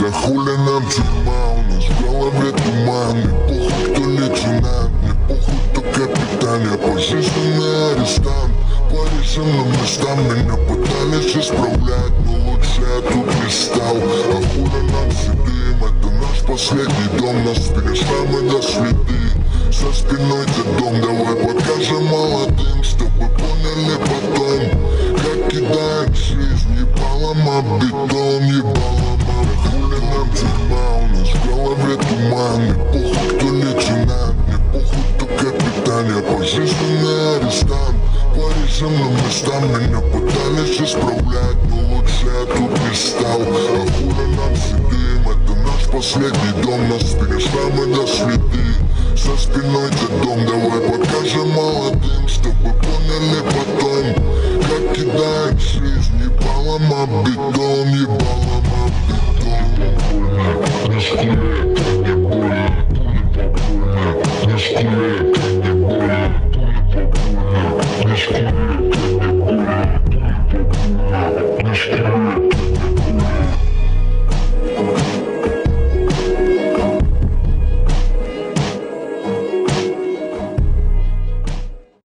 Да хули нам тюрьма, у нас в голове туман. Мне похуй, кто лейтенант, мне похуй, кто капитан. Я пожизненный арестант, по режимным местам. Меня пытались исправлять, но лучше я тут не стал. А хули нам сидим, это наш последний дом. Нас перешла мы до следы, за спиной дом. Давай покажем молодым, чтобы поняли потом, как кидает жизнь ебалом об бетон, ебалом об хули нам тюрьма, у нас в голове туман. Мне похуй, кто лейтенант, мне похуй, кто капитан. Я пожизненный арестант, по режимным местам. Меня пытались исправлять, но лучше я тут не стал. А хули нам сидим, это наш последний дом. Нас перешла мы до следы, за спиной дом. Давай покажем молодым, чтобы поняли потом, как кидает жизнь ебалом об бетон, ебалом об бетон. Не скули, не больно, пули по больно, не скули.